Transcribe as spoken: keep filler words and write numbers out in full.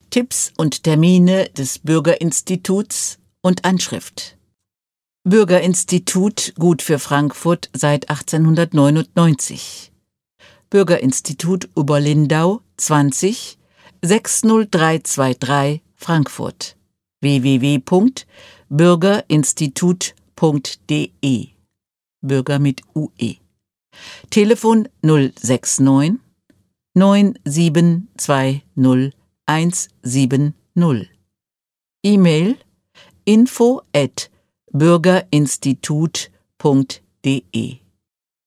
Tipps und Termine des Bürgerinstituts und Anschrift. Bürgerinstitut Gut für Frankfurt seit achtzehnhundertneunundneunzig. Bürgerinstitut Oberlindau zwanzig sechs null drei zwei drei Frankfurt. w w w punkt bürgerinstitut punkt d e. Bürger mit U E. Telefon null sechs neun neun sieben zwei null eins sieben null. E-Mail info at bürgerinstitut punkt de.